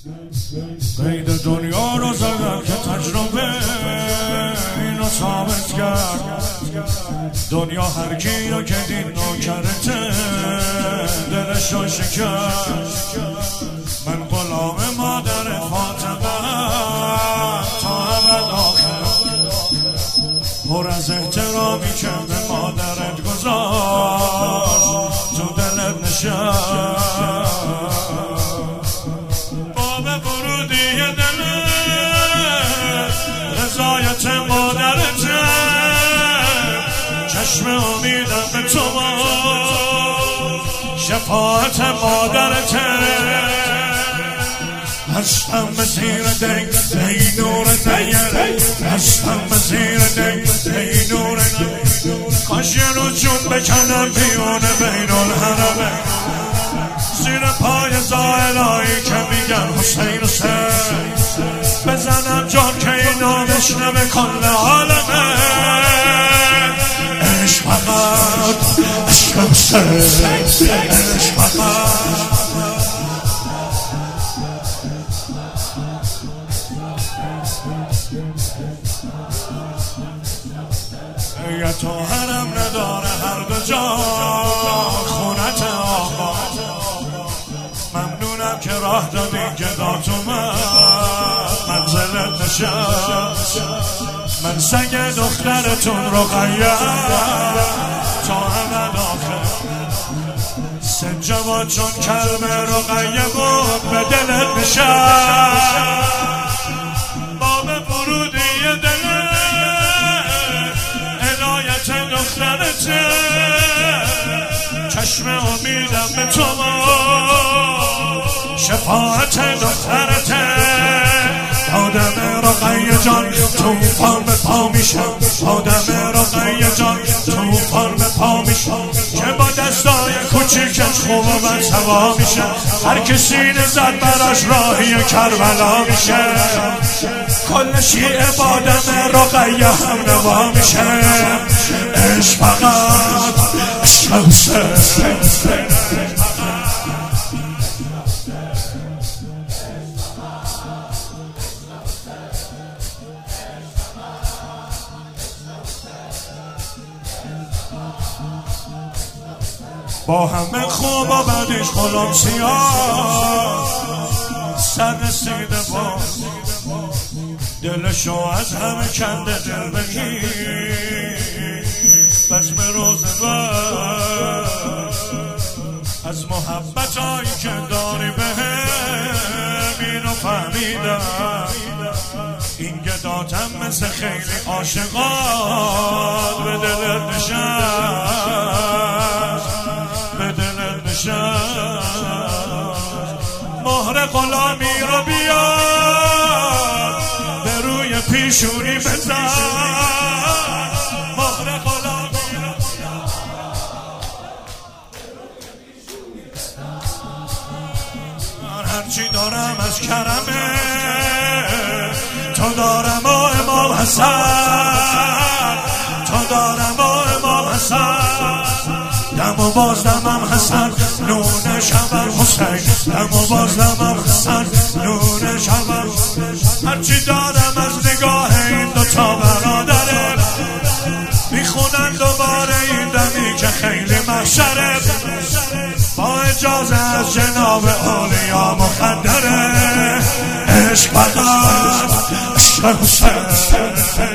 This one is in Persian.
قید دنیا رو زدم که تجربه اینو ثابت کرد. دنیا هر کی رو که دین نوکرته دلش رو شکست. من غلام مادر فاطمه تا ابد آخر، پر از احترامی که به مادرت گذاشت تو دلت نشست. باب ورودی دلت رضایت مادرته، چشم امیدم به تو شفاعت مادرته. هستم مسیر دی ای نور نیر، هستم مسیر دی ای نور نیر. کاش یه روز جون بکنم بیونه بین الحرمه، زیر پای زائرایی که میگن حسین حسین، بزنم جان که اینا بشنوه کل عالمه. عشق فقط عشق حسین، عشق فقط یا تو حرم نداره هر دو جا خونت آقا. ممنونم که راه دادی که داد اومد منزلت نشست. من سگ دخترتون رقیه تا ابد آخر، سنجاباد چون کلمه رقیه بود به دلت نشست. باب ورودی دلت دخترته، چشم امیدم به تو شفاعت دخترته. آدم رقیه جان توفان به پا میشم، آدم رقیه جان توفان به پا میشم، که با دستای کوچیکش خوب و من سوا میشه. هر کسی نزد براش راهی کربلا میشه، کل شیعه با آدم رقیه هم نوا میشه. عشق فقط عشق حسین، با همه خوب و بدیش خلام سیاه سر رسیده با دلشو از همه کنده دل بگی. بزم روز از محبت هایی که داری به هم اینو فهمیدم. این گداتم مثل خیلی عاشقات به دلت نشست، به دلت نشست. مهر غلامی رو بیار به روی پیشونی بزن، مهر غلامی رو بیار. هرچی دارم از کرمه تو دارم و امام حسن، تو دارم و امام حسن. دم و بازدمم حسن نون شبر حسین، دم و بازدمم حسن نون شبر. هرچی دارم از نگاه این دوتا برادره، میخونن دوباره این دمی که خیلی محشره. با اجازه از جناب اولیا مخدره. عشق فقط عشق حسین.